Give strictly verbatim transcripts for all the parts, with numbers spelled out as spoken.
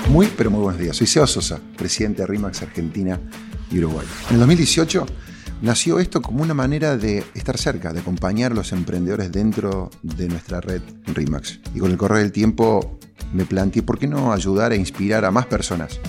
Muy, pero muy buenos días. Soy Seba Sosa, presidente de RE/MAX Argentina y Uruguay. En el dos mil dieciocho nació esto como una manera de estar cerca, de acompañar a los emprendedores dentro de nuestra red RE/MAX. Y con el correr del tiempo me planteé, ¿por qué no ayudar e inspirar a más personas?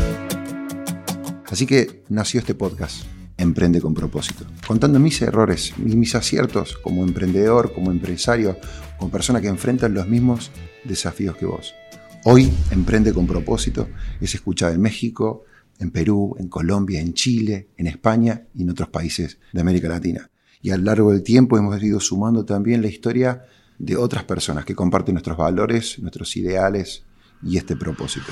Así que nació este podcast, Emprende con Propósito, contando mis errores y mis aciertos como emprendedor, como empresario, como persona que enfrenta los mismos desafíos que vos. Hoy, Emprende con Propósito es escuchado en México, en Perú, en Colombia, en Chile, en España y en otros países de América Latina. Y a lo largo del tiempo hemos ido sumando también la historia de otras personas que comparten nuestros valores, nuestros ideales y este propósito.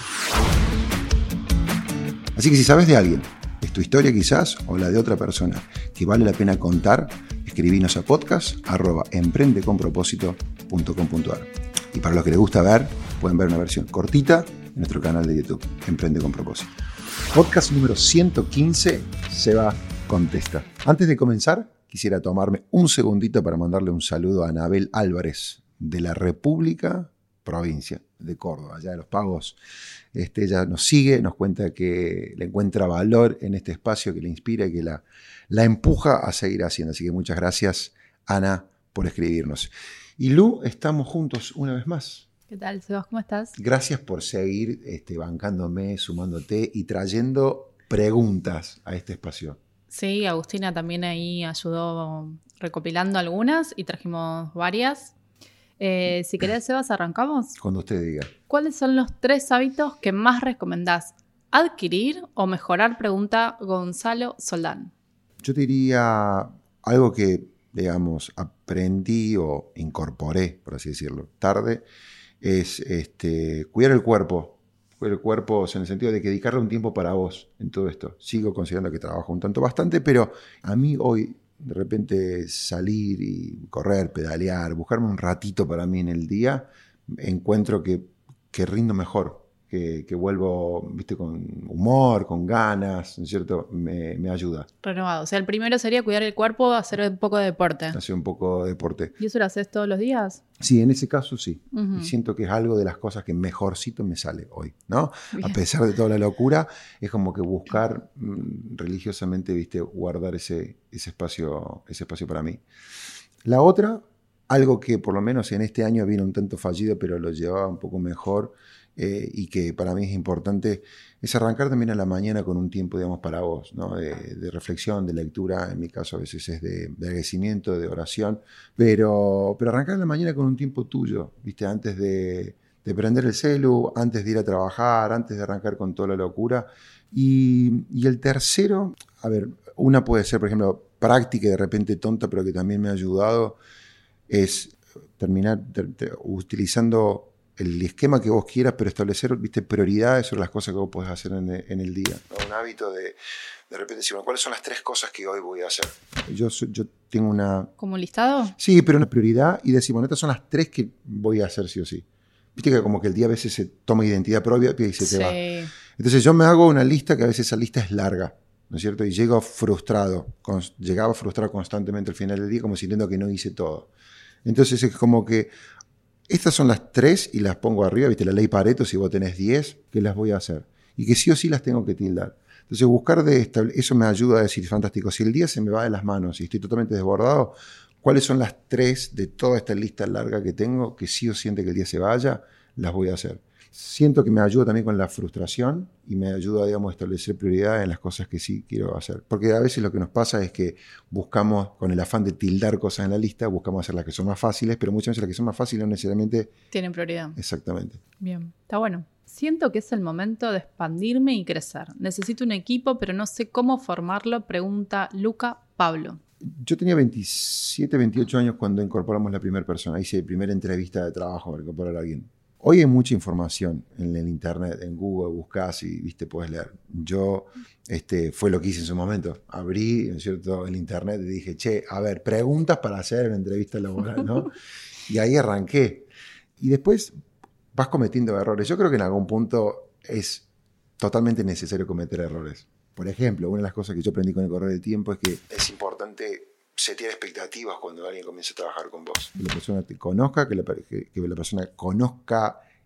Así que si sabes de alguien, es tu historia quizás o la de otra persona que vale la pena contar, escribinos a podcast arroba emprendeconpropósito punto com punto a r. Y para los que les gusta ver, pueden ver una versión cortita en nuestro canal de YouTube, Emprende con Propósito. Podcast número ciento quince, Seba Contesta. Antes de comenzar, quisiera tomarme un segundito para mandarle un saludo a Anabel Álvarez, de la República Provincia de Córdoba, allá de Los Pagos. Este, ella nos sigue, nos cuenta que le encuentra valor en este espacio, que le inspira y que la, la empuja a seguir haciendo. Así que muchas gracias, Ana, por escribirnos. Y Lu, estamos juntos una vez más. ¿Qué tal, Sebas? ¿Cómo estás? Gracias por seguir este, bancándome, sumándote y trayendo preguntas a este espacio. Sí, Agustina también ahí ayudó recopilando algunas y trajimos varias. Eh, si querés, Sebas, arrancamos. Cuando usted diga. ¿Cuáles son los tres hábitos que más recomendás adquirir o mejorar? Pregunta Gonzalo Soldán. Yo te diría algo que, digamos, aprendí o incorporé, por así decirlo, tarde, es este, cuidar el cuerpo. Cuidar el cuerpo, o sea, en el sentido de que dedicarle un tiempo para vos en todo esto. Sigo considerando que trabajo un tanto bastante, pero a mí hoy, de repente, salir y correr, pedalear, buscarme un ratito para mí en el día, encuentro que, que rindo mejor. Que, que vuelvo, viste, con humor, con ganas, ¿no es cierto? Me, me ayuda. Renovado. O sea, el primero sería cuidar el cuerpo, hacer un poco de deporte. Hacer un poco de deporte. ¿Y eso lo haces todos los días? Sí, en ese caso sí. Uh-huh. Y siento que es algo de las cosas que mejorcito me sale hoy, ¿no? Bien. A pesar de toda la locura, es como que buscar mmm, religiosamente, viste, guardar ese, ese, espacio, ese espacio para mí. La otra, algo que por lo menos en este año vino un tanto fallido, pero lo llevaba un poco mejor, Eh, y que para mí es importante, es arrancar también a la mañana con un tiempo, digamos, para vos, ¿no? de, de reflexión, de lectura, en mi caso a veces es de, de agradecimiento, de oración, pero, pero arrancar a la mañana con un tiempo tuyo, ¿viste? Antes de, de prender el celu, antes de ir a trabajar, antes de arrancar con toda la locura. Y, y el tercero, a ver, una puede ser, por ejemplo, práctica y de repente tonta, pero que también me ha ayudado, es terminar ter, ter, utilizando el esquema que vos quieras, pero establecer, viste, prioridades sobre las cosas que vos podés hacer en el, en el día. Un hábito de, de repente decir, bueno, ¿cuáles son las tres cosas que hoy voy a hacer? Yo, yo tengo una... ¿Como un listado? Sí, pero una prioridad y decir, bueno, estas son las tres que voy a hacer sí o sí. Viste que como que el día a veces se toma identidad propia y se sí. te va. Entonces yo me hago una lista que a veces esa lista es larga, ¿no es cierto? Y llego frustrado, con, llegaba frustrado constantemente al final del día como sintiendo que no hice todo. Entonces es como que estas son las tres y las pongo arriba, ¿viste? La ley Pareto, si vos tenés diez, que las voy a hacer. Y que sí o sí las tengo que tildar. Entonces buscar de establecer, eso me ayuda a decir, fantástico, si el día se me va de las manos y estoy totalmente desbordado, ¿cuáles son las tres de toda esta lista larga que tengo que sí o sí, antes que el día se vaya, las voy a hacer? Siento que me ayuda también con la frustración y me ayuda, digamos, a establecer prioridades en las cosas que sí quiero hacer. Porque a veces lo que nos pasa es que buscamos, con el afán de tildar cosas en la lista, buscamos hacer las que son más fáciles, pero muchas veces las que son más fáciles no necesariamente tienen prioridad. Exactamente. Bien, está bueno. Siento que es el momento de expandirme y crecer. Necesito un equipo, pero no sé cómo formarlo, pregunta Luca Pablo. Yo tenía veintisiete, veintiocho años cuando incorporamos la primera persona. Hice la primera entrevista de trabajo para incorporar a alguien. Hoy hay mucha información en el internet, en Google, buscas y viste, puedes leer. Yo, este, fue lo que hice en su momento. Abrí, ¿no es cierto?, el internet y dije, che, a ver, preguntas para hacer una entrevista laboral, ¿no? Y ahí arranqué. Y después vas cometiendo errores. Yo creo que en algún punto es totalmente necesario cometer errores. Por ejemplo, una de las cosas que yo aprendí con el correr del tiempo es que es importante setear expectativas cuando alguien comienza a trabajar con vos. Que la persona te conozca, que la, que, que la persona conozca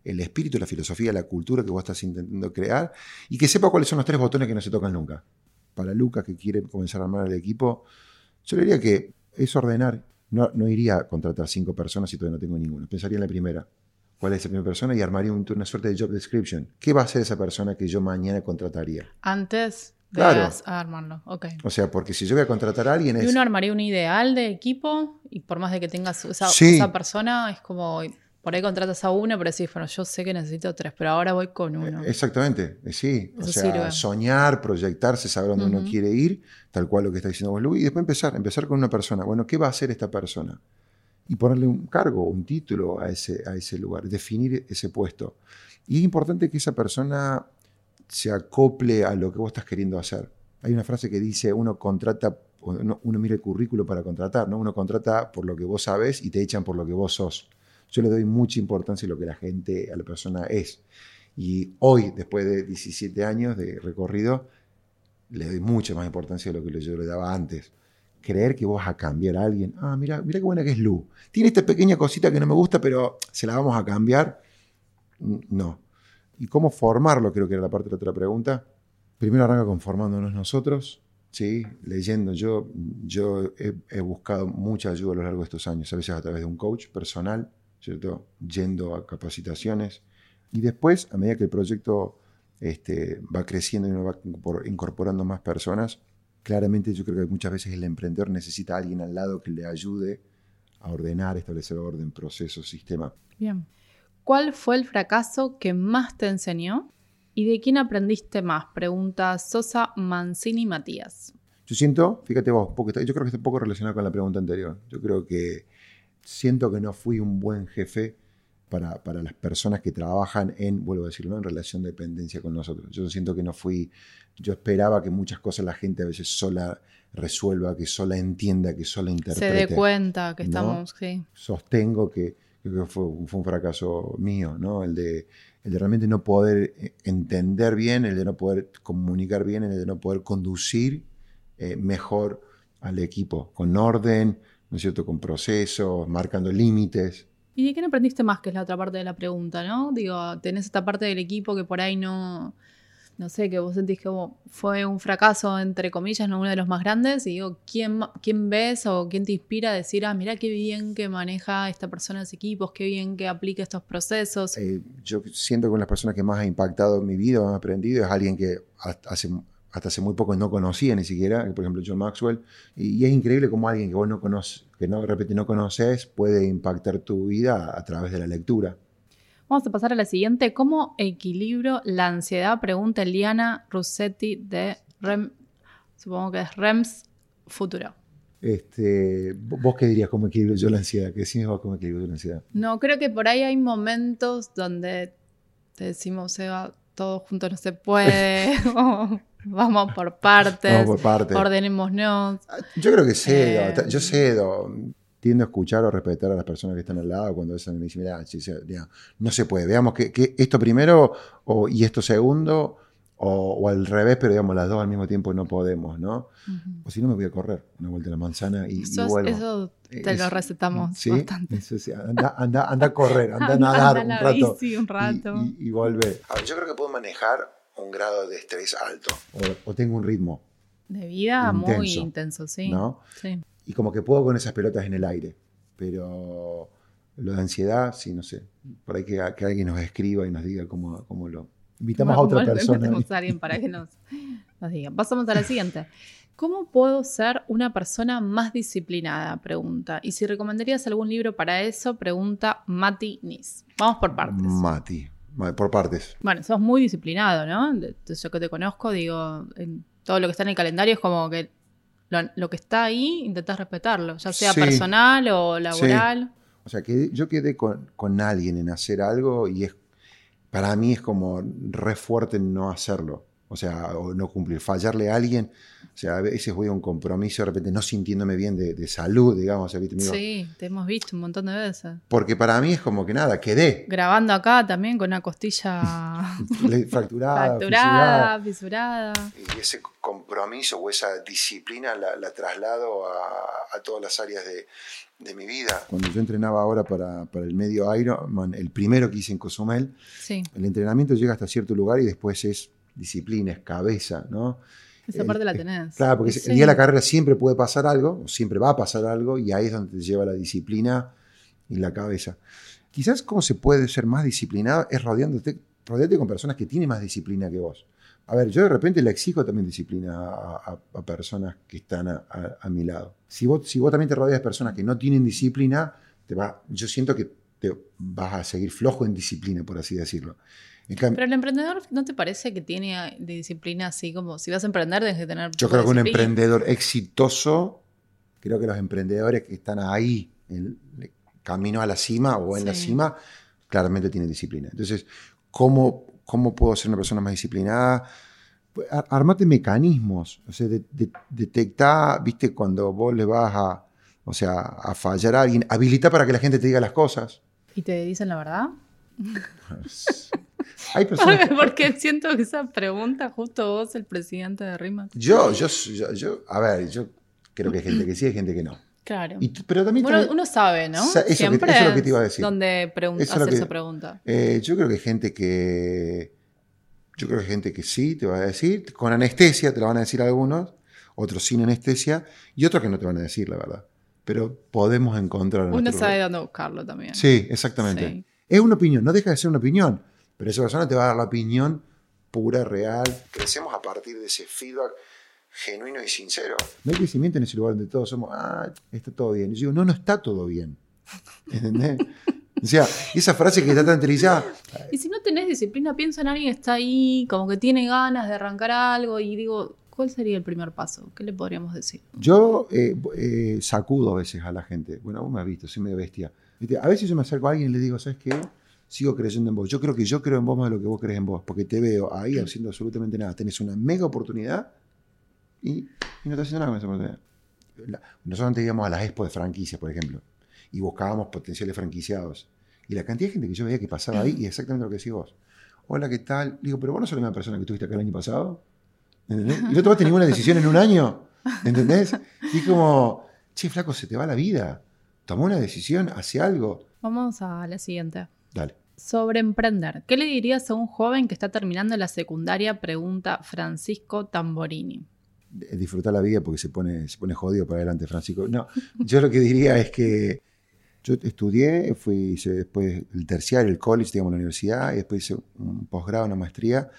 el espíritu, la filosofía, la cultura que vos estás intentando crear y que sepa cuáles son los tres botones que no se tocan nunca. Para Lucas, que quiere comenzar a armar el equipo, yo le diría que es ordenar. No, no iría a contratar cinco personas si todavía no tengo ninguna. Pensaría en la primera. ¿Cuál es esa primera persona? Y armaría un, una suerte de job description. ¿Qué va a hacer esa persona que yo mañana contrataría? Antes de Claro. armarlo. Ok. O sea, porque si yo voy a contratar a alguien Y es... uno armaría un ideal de equipo y por más de que tengas esa, Sí. esa persona, es como, por ahí contratas a uno, pero decís, bueno, yo sé que necesito tres, pero ahora voy con uno. Exactamente, sí. O Eso sea, sirve. soñar, proyectarse, saber dónde uno Ujú. quiere ir, tal cual lo que está diciendo vos, Lu, y después empezar, empezar con una persona. Bueno, ¿qué va a hacer esta persona? Y ponerle un cargo, un título a ese, a ese lugar, definir ese puesto. Y es importante que esa persona se acople a lo que vos estás queriendo hacer. Hay una frase que dice, uno contrata, uno, uno mira el currículo para contratar, ¿no? Uno contrata por lo que vos sabes y te echan por lo que vos sos. Yo le doy mucha importancia a lo que la gente, a la persona es. Y hoy, después de diecisiete años de recorrido, le doy mucha más importancia a lo que yo le daba antes. Creer que vos vas a cambiar a alguien. Ah, mira, mira qué buena que es Lu. Tiene esta pequeña cosita que no me gusta, pero se la vamos a cambiar. No. ¿Y cómo formarlo? Creo que era la parte de la otra pregunta. Primero arranca con formándonos nosotros, ¿sí? Leyendo. Yo, yo he, he buscado mucha ayuda a lo largo de estos años, a veces a través de un coach personal, ¿cierto? Yendo a capacitaciones. Y después, a medida que el proyecto este, va creciendo y uno va incorporando más personas, claramente yo creo que muchas veces el emprendedor necesita a alguien al lado que le ayude a ordenar, establecer orden, proceso, sistema. Bien. ¿Cuál fue el fracaso que más te enseñó? ¿Y de quién aprendiste más? Pregunta Sosa Mancini Matías. Yo siento, fíjate vos, porque yo creo que está un poco relacionado con la pregunta anterior. Yo creo que siento que no fui un buen jefe para, para las personas que trabajan en, vuelvo a decirlo, ¿no? En relación de dependencia con nosotros. Yo siento que no fui, yo esperaba que muchas cosas la gente a veces sola resuelva, que sola entienda, que sola interprete. Se dé cuenta que ¿no? estamos, sí. Sostengo que, que fue, fue un fracaso mío, ¿no? El de, el de realmente no poder entender bien, el de no poder comunicar bien, el de no poder conducir eh, mejor al equipo, con orden, ¿no es cierto?, con procesos, marcando límites. ¿Y de quién aprendiste más? Que es la otra parte de la pregunta, ¿no? Digo, tenés esta parte del equipo que por ahí no, no sé, que vos sentís que fue un fracaso, entre comillas, no uno de los más grandes. Y digo, ¿quién, quién ves o quién te inspira a decir, ah, mirá qué bien que maneja esta persona los equipos, qué bien que aplica estos procesos? Eh, yo siento que una de las personas que más ha impactado en mi vida, más aprendido, es alguien que hace... hasta hace muy poco no conocía ni siquiera, por ejemplo John Maxwell, y, y es increíble cómo alguien que vos no conoces, que no, de repente no conoces, puede impactar tu vida a través de la lectura. Vamos a pasar a la siguiente. ¿Cómo equilibro la ansiedad? Pregunta Eliana Russetti de Rem, supongo que es Rems Futuro. Este, ¿Vos qué dirías cómo equilibro yo la ansiedad? ¿Qué decís vos cómo equilibro yo la ansiedad? No, creo que por ahí hay momentos donde te decimos, Seba, todo junto no se puede. Vamos por partes. Vamos por partes. Ordenémonos. Yo creo que cedo. Eh, yo cedo. Tiendo a escuchar o respetar a las personas que están al lado cuando a me dicen, mira, no se puede. Veamos que, que esto primero o, y esto segundo o, o al revés, pero digamos las dos al mismo tiempo no podemos, ¿no? Uh-huh. O si no me voy a correr una vuelta a la manzana y, eso, y vuelvo. Eso te es, lo recetamos ¿sí? bastante. Eso sí, anda, anda, anda a correr, anda a nadar anda un, rato bici un rato y, y, y volver. A ver, yo creo que puedo manejar un grado de estrés alto o, o tengo un ritmo de vida intenso, muy intenso, sí. ¿no? Sí. Y como que puedo con esas pelotas en el aire, pero lo de ansiedad, sí, no sé, por ahí que, que alguien nos escriba y nos diga cómo, cómo lo... Invitamos a otra persona. Invitamos a alguien para que nos, nos diga. Pasamos a la siguiente. ¿Cómo puedo ser una persona más disciplinada? Pregunta. Y si recomendarías algún libro para eso, pregunta Mati Nis. Vamos por partes. Mati, por partes. Bueno, sos muy disciplinado, ¿no? Desde yo que te conozco, digo, en todo lo que está en el calendario es como que lo, lo que está ahí intentás respetarlo, ya sea sí. personal o laboral. Sí. O sea, que yo quedé con, con alguien en hacer algo y es para mí es como re fuerte no hacerlo. O sea, o no cumplir, fallarle a alguien. O sea, a veces voy a un compromiso de repente no sintiéndome bien de, de salud, digamos. ¿Viste? Digo, sí, te hemos visto un montón de veces. Porque para mí es como que nada, quedé. Grabando acá también con una costilla fracturada, fracturada, fisurada. Y ese com- compromiso o esa disciplina la, la traslado a, a todas las áreas de, de mi vida. Cuando yo entrenaba ahora para, para el medio Ironman, el primero que hice en Cozumel, sí. el entrenamiento llega hasta cierto lugar y después es disciplina, es cabeza, ¿no? Esa el, parte la tenés. Claro, porque sí. el día de la carrera siempre puede pasar algo, siempre va a pasar algo, y ahí es donde te lleva la disciplina y la cabeza. Quizás cómo se puede ser más disciplinado es rodeándote, rodeándote con personas que tienen más disciplina que vos. A ver, yo de repente le exijo también disciplina a, a, a personas que están a, a, a mi lado. Si vos, si vos también te rodeas de personas que no tienen disciplina, te va, yo siento que te vas a seguir flojo en disciplina, por así decirlo. En cambio, pero el emprendedor, ¿no te parece que tiene de disciplina así como si vas a emprender debes de tener? Yo creo que un emprendedor exitoso, creo que los emprendedores que están ahí en camino a la cima o en sí. la cima, claramente tienen disciplina. Entonces, ¿cómo, cómo puedo ser una persona más disciplinada? Armate mecanismos, o sea, de, de, detectar, viste, cuando vos le vas a, o sea, a fallar a alguien, habilita para que la gente te diga las cosas. ¿Y te dicen la verdad? Hay personas que... Porque siento que esa pregunta, justo vos, el presidente de RIMAX. Yo, yo, yo, yo, a ver, yo creo que hay gente que sí, hay gente que no. Claro. Y, pero también, bueno, también, uno sabe, ¿no? Eso, Siempre que, eso es lo que te iba a decir. Donde pregun- hacer que, esa pregunta. Eh, yo creo que hay gente que... Yo creo que hay gente que sí te va a decir. Con anestesia te la van a decir algunos. Otros sin anestesia. Y otros que no te van a decir, la verdad. Pero podemos encontrar... Uno sabe dónde buscarlo también. Sí, exactamente. Sí. Es una opinión. No deja de ser una opinión. Pero esa persona te va a dar la opinión pura, real. Crecemos a partir de ese feedback genuino y sincero. No hay crecimiento en ese lugar donde todos somos, ah, está todo bien. Y yo digo, no, no está todo bien. ¿Entendés? O sea, esa frase que está tan utilizada. Y si no tenés disciplina, pienso en alguien que está ahí, como que tiene ganas de arrancar algo y digo, ¿cuál sería el primer paso? ¿Qué le podríamos decir? Yo eh, eh, sacudo a veces a la gente. Bueno, vos me has visto, soy medio bestia. A veces yo me acerco a alguien y le digo, ¿sabes qué? Sigo creyendo en vos. Yo creo que yo creo en vos más de lo que vos crees en vos, porque te veo ahí haciendo absolutamente nada. Tenés una mega oportunidad y, y no estás haciendo nada con esa oportunidad. La, nosotros antes íbamos a las expo de franquicias, por ejemplo, y buscábamos potenciales franquiciados. Y la cantidad de gente que yo veía que pasaba ahí, y exactamente lo que decís vos. Hola, ¿qué tal? Digo, pero vos no sos la misma persona que estuviste acá el año pasado. ¿Entendés? Y no tomaste ninguna decisión en un año. ¿Entendés? Y como, che, flaco, se te va la vida. Tomó una decisión, hace algo. Vamos a la siguiente. Dale. Sobre emprender. ¿Qué le dirías a un joven que está terminando la secundaria? Pregunta Francisco Tamborini. Disfrutar la vida porque se pone, se pone jodido para adelante, Francisco. No, yo lo que diría es que yo estudié, fui, hice después el terciario, el college, digamos, la universidad, y después hice un posgrado, una maestría.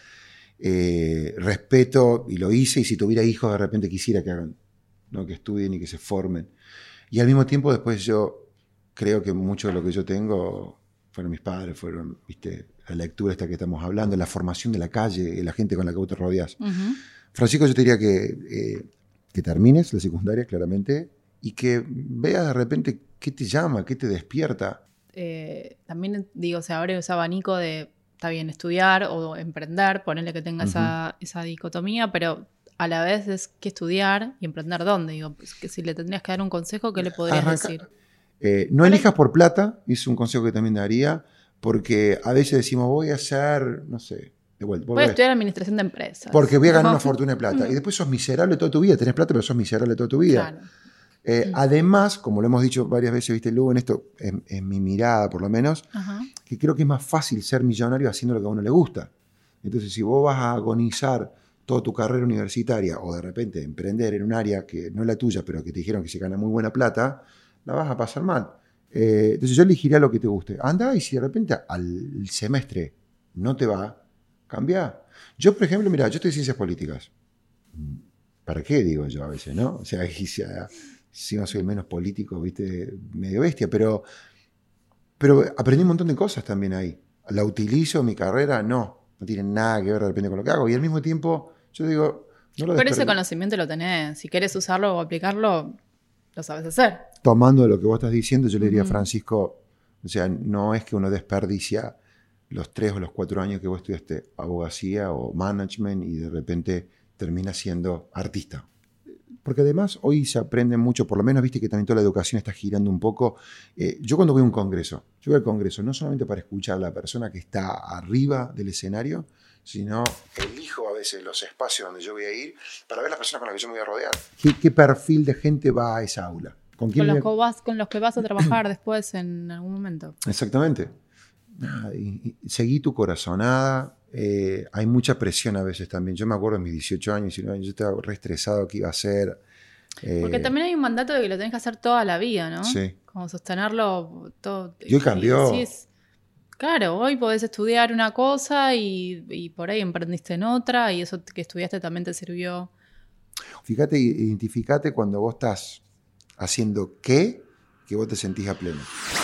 Eh, respeto, y lo hice, y si tuviera hijos de repente quisiera que hagan, ¿no? Que estudien y que se formen. Y al mismo tiempo después yo creo que mucho de lo que yo tengo fueron mis padres, fueron, viste, la lectura esta que estamos hablando, la formación de la calle, la gente con la que vos te rodeás. Uh-huh. Francisco, yo te diría que, eh, que termines la secundaria, claramente, y que veas de repente qué te llama, qué te despierta. Eh, también, digo, se abre ese abanico de, está bien, estudiar o emprender, ponerle que tenga uh-huh. esa, esa dicotomía, pero a la vez es que estudiar y emprender dónde. Digo, pues, que si le tendrías que dar un consejo, ¿qué le podrías Arranca, decir? Eh, no ¿Vale? elijas por plata, es un consejo que también daría, porque a veces decimos, voy a hacer, no sé, de vuelta. Voy a estudiar administración de empresas. Porque voy a ganar una fortuna de plata. Y después sos miserable toda tu vida. Tenés plata, pero sos miserable toda tu vida. Claro. Eh, sí. Además, como lo hemos dicho varias veces, viste, Lu, en esto, en, en mi mirada por lo menos, uh-huh. que creo que es más fácil ser millonario haciendo lo que a uno le gusta. Entonces, si vos vas a agonizar toda tu carrera universitaria o de repente emprender en un área que no es la tuya, pero que te dijeron que se gana muy buena plata, la vas a pasar mal. Eh, entonces yo elegiría lo que te guste. Anda, y si de repente al semestre no te va, cambia. Yo, por ejemplo, mira, yo estoy en ciencias políticas. ¿Para qué? Digo yo a veces, ¿no? O sea, si no soy menos político, viste, medio bestia, pero, pero aprendí un montón de cosas también ahí. ¿La utilizo mi carrera? No. No tiene nada que ver de repente con lo que hago. Y al mismo tiempo, yo digo... No lo pero ese conocimiento lo tenés. Si querés usarlo o aplicarlo, lo sabes hacer. Tomando lo que vos estás diciendo, yo le diría a Francisco, o sea, no es que uno desperdicia los tres o los cuatro años que vos estudiaste abogacía o management y de repente terminas siendo artista. Porque además hoy se aprende mucho, por lo menos viste que también toda la educación está girando un poco. Eh, yo cuando voy a un congreso, yo voy al congreso no solamente para escuchar a la persona que está arriba del escenario, sino elijo a veces los espacios donde yo voy a ir para ver las personas con las que yo me voy a rodear. ¿Qué, qué perfil de gente va a esa aula? ¿Con, quién con, los, me... vas, con los que vas a trabajar después en algún momento? Exactamente. Nada, y, y seguí tu corazonada. Eh, hay mucha presión a veces también. Yo me acuerdo de mis dieciocho años, diecinueve años, yo estaba re estresado qué iba a hacer. Eh, Porque también hay un mandato de que lo tenés que hacer toda la vida, ¿no? Sí. Como sostenerlo todo. Y hoy cambió. Y, sí, claro, hoy podés estudiar una cosa y, y por ahí emprendiste en otra y eso que estudiaste también te sirvió. Fíjate, identificate cuando vos estás haciendo qué, que vos te sentís a pleno.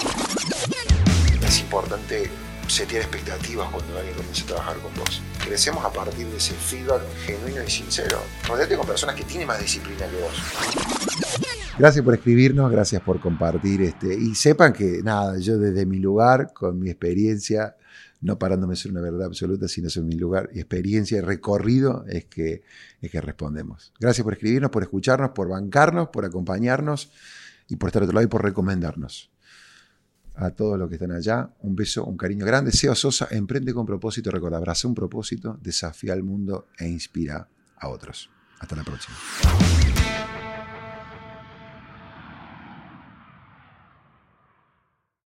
Es importante setear expectativas cuando alguien comienza a trabajar con vos. Crecemos a partir de ese feedback genuino y sincero. Rodéate con personas que tienen más disciplina que vos. Gracias por escribirnos, gracias por compartir. Este, y sepan que, nada, yo desde mi lugar, con mi experiencia, no parándome a ser una verdad absoluta, sino en mi lugar y experiencia y recorrido, es que, es que respondemos. Gracias por escribirnos, por escucharnos, por bancarnos, por acompañarnos y por estar a otro lado y por recomendarnos. A todos los que están allá, un beso, un cariño grande. Seba Sosa, emprende con propósito. Recuerda, abraza un propósito, desafía al mundo e inspira a otros. Hasta la próxima.